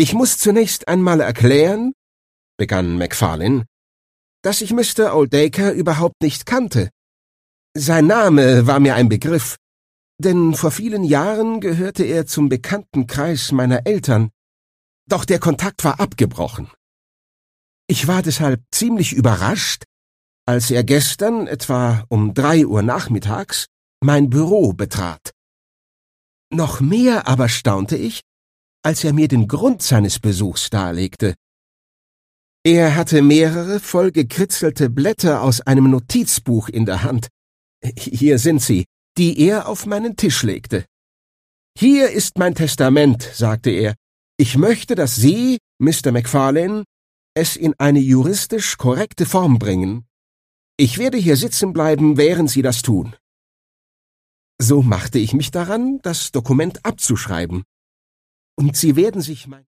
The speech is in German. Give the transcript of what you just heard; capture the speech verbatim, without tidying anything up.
»Ich muss zunächst einmal erklären«, begann Macfarlane, »dass ich Mister Oldacre überhaupt nicht kannte. Sein Name war mir ein Begriff, denn vor vielen Jahren gehörte er zum bekannten Kreis meiner Eltern. Doch der Kontakt war abgebrochen. Ich war deshalb ziemlich überrascht, als er gestern, etwa um drei Uhr nachmittags, mein Büro betrat. Noch mehr aber staunte ich, als er mir den Grund seines Besuchs darlegte. Er hatte mehrere vollgekritzelte Blätter aus einem Notizbuch in der Hand. Hier sind sie, die er auf meinen Tisch legte. »Hier ist mein Testament«, sagte er. »Ich möchte, dass Sie, Mister Macfarlane, es in eine juristisch korrekte Form bringen. Ich werde hier sitzen bleiben, während Sie das tun.« So machte ich mich daran, das Dokument abzuschreiben. Und Sie werden sich mein